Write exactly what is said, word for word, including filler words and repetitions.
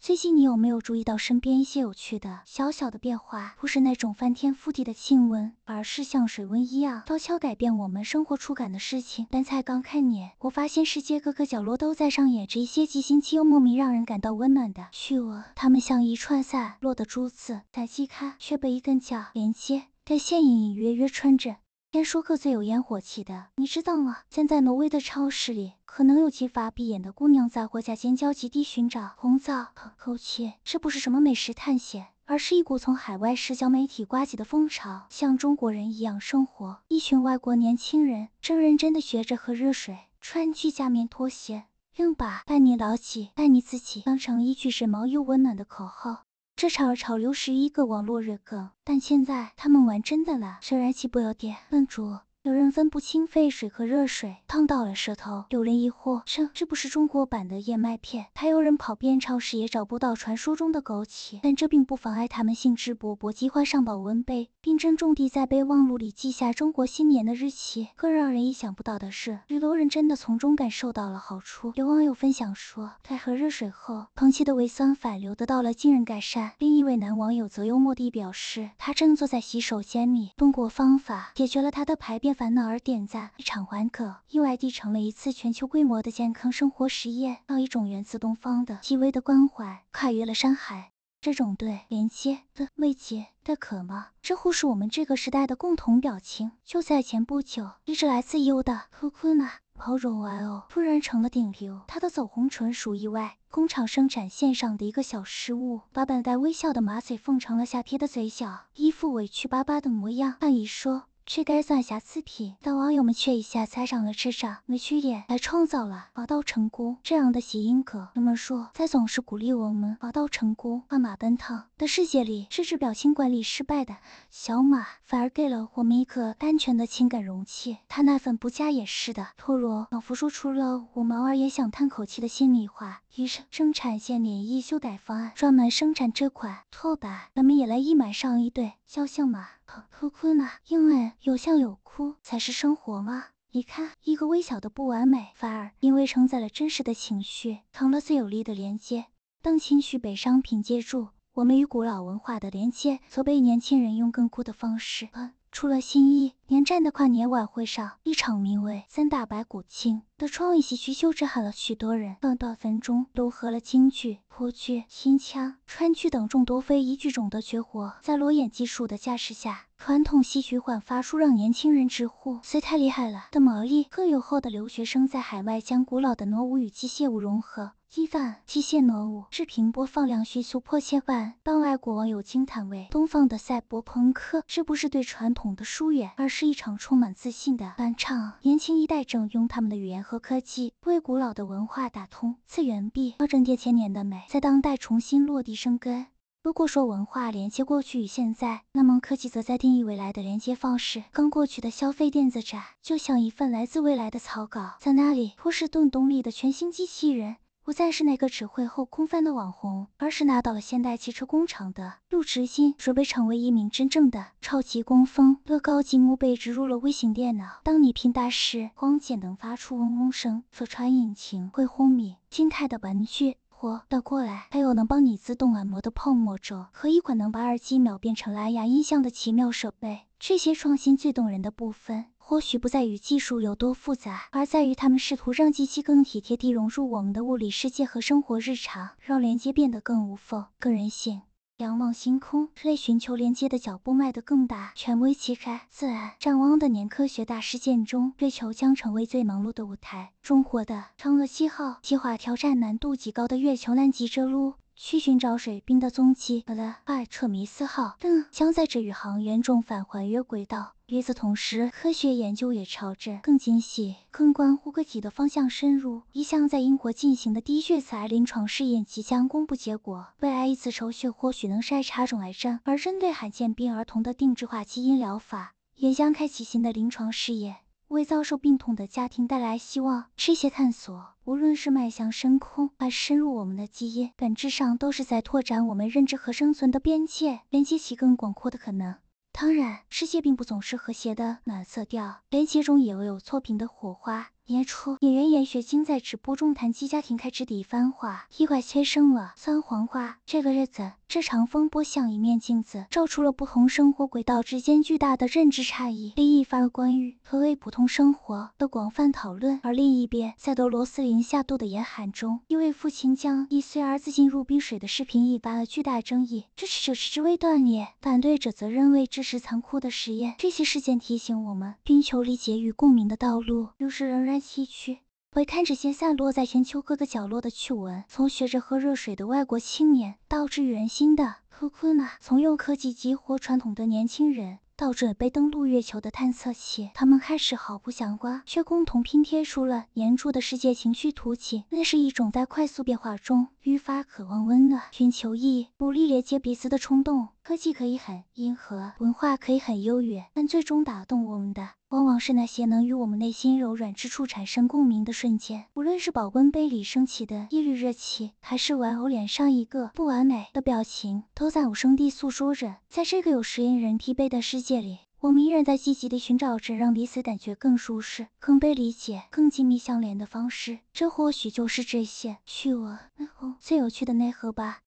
最近你有没有注意到身边一些有趣的小小的变化？不是那种翻天覆地的庆温，而是像水温一样悄悄改变我们生活触感的事情。但才刚开年，我发现世界各个角落都在上演着一些既新奇又莫名让人感到温暖的趣闻。它们像一串散落的珠子，在细看却被一根脚连接的线隐隐约约穿着。先说个最有烟火气的，你知道吗？现在挪威的超市里，可能有金发碧眼的姑娘在货架尖焦急地寻找红枣和枸杞。这不是什么美食探险，而是一股从海外社交媒体刮起的风潮。像中国人一样生活，一群外国年轻人正认真地学着喝热水，穿居家棉拖鞋，并把爱你老几爱你自己当成一句时髦又温暖的口号。这潮潮流是一个网络热梗，但现在他们玩真的了。虽然起步有点笨拙，有人分不清沸水和热水，烫到了舌头。有人疑惑称这不是中国版的燕麦片，还有人跑遍超市也找不到传说中的枸杞，但这并不妨碍他们兴致勃勃计划上保温杯，并郑重地在备忘录里记下中国新年的日期。更让人意想不到的是，许多人真的从中感受到了好处。有网友分享说，在喝热水后，枸杞的胃酸反流得到了惊人改善。另一位男网友则幽默地表示，他正坐在洗手间里，通过方法解决了他的排便烦恼而点赞。一场欢歌意外地成了一次全球规模的健康生活实验，让一种源自东方的细微的关怀跨越了山海。这种对连接的慰藉的渴望，这乎是我们这个时代的共同表情。就在前不久，一只来自优的 Cocoona 包容玩偶突然成了顶流，它的走红纯属意外，工厂生产线上的一个小失误，把本该微笑的马嘴缝成了下撇的嘴角，一副委屈巴巴的模样。按理说这该算瑕疵品，但网友们却一下踩上了翅上委屈脸，来创造了马到成功这样的谐音梗。人们说，在总是鼓励我们马到成功、万马奔腾的世界里，失职表情管理失败的小马反而给了我们一个安全的情感容器。他那份不加掩饰的透露，仿佛说出了我们偶尔也想叹口气的心里话。于是生产线联谊修改方案，专门生产这款拖把，咱们也来一买上一对肖像马。哭哭呢？因为有笑有哭才是生活吗？你看，一个微小的不完美，反而因为承载了真实的情绪，成了最有力的连接。当情绪被商品接住，我们与古老文化的连接则被年轻人用更酷的方式嗯出了新意。年战的跨年晚会上，一场名为三大白骨精的创意喜剧秀震撼了许多人。短短分钟糅合了京剧、沪剧、新腔、川剧等众多非遗剧种的绝活，在裸眼技术的加持下，传统戏曲焕发出让年轻人直呼虽太厉害了的魔力。更有后的留学生在海外将古老的傩舞与机械舞融合，一番机械傩舞视频播放量迅速破千万，当外国网友惊叹为东方的赛博朋克。这不是对传统的疏远，而是一场充满自信的翻唱。年轻一代正用他们的语言和科技为古老的文化打通次元壁，让沉淀千年的美在当代重新落地生根。如果说文化连接过去与现在，那么科技则在定义未来的连接方式。刚过去的消费电子展就像一份来自未来的草稿，在那里波士顿动力的全新机器人不再是那个只会后空翻的网红，而是拿到了现代汽车工厂的入职金，准备成为一名真正的超级工蜂。乐高积木被植入了微型电脑，当你拼搭时，光剑能发出嗡嗡声，测穿引擎会轰鸣。静态的玩具活倒过来，还有能帮你自动按摩的泡沫轴和一款能把耳机秒变成蓝牙音箱的奇妙设备。这些创新最动人的部分，或许不在于技术有多复杂，而在于他们试图让机器更体贴地融入我们的物理世界和生活日常，让连接变得更无缝、更人性。仰望星空，人类寻求连接的脚步迈得更大。权威期刊《自然》展望的年科学大事件中，月球将成为最忙碌的舞台。中国的嫦娥七号计划挑战难度极高的月球南极之路，去寻找水冰的踪迹。了，阿尔特弥斯号嗯将载着宇航员重返环月轨道。与此同时，科学研究也朝着更精细、更关乎个体的方向深入。一项在英国进行的低血丝癌临床试验即将公布结果，为癌一次抽血或许能筛查种癌症，而针对罕见病儿童的定制化基因疗法也将开启新的临床试验，为遭受病痛的家庭带来希望。这些探索，无论是迈向深空，还是深入我们的基因，本质上都是在拓展我们认知和生存的边界，连接起更广阔的可能。当然，世界并不总是和谐的暖色调，连接中也会有错频的火花。 年初，演员严雪晶在直播中谈及家庭开支的一番话，意外催生了酸黄瓜。这个日子，这场风波像一面镜子，照出了不同生活轨道之间巨大的认知差异，并引发了关于何为普通生活的广泛讨论。而另一边，在俄罗斯零下度的严寒中，一位父亲将已随儿子进入冰水的视频引发了巨大争议，支持者斥之为断裂，反对者则认为这是残酷的实验。这些事件提醒我们，寻求理解与共鸣的道路有时仍然崎岖。回看这些散落在全球各个角落的趣闻，从学着喝热水的外国青年，到治愈人心的库库娜，从用科技激活传统的年轻人，到准备登陆月球的探测器，他们开始毫不相关，却共同拼贴出了黏住的世界情绪图景。那是一种在快速变化中愈发渴望温暖、寻求意义、努力连接彼此的冲动。科技可以很硬核，文化可以很优越，但最终打动我们的往往是那些能与我们内心柔软之处产生共鸣的瞬间。无论是保温杯里升起的一缕热气，还是玩偶脸上一个不完美的表情，都在无声地诉说着，在这个有时令人疲惫的世界里，我们依然在积极地寻找着让彼此感觉更舒适、更被理解、更紧密相连的方式。这或许就是这些趣闻背后最有趣的内核吧。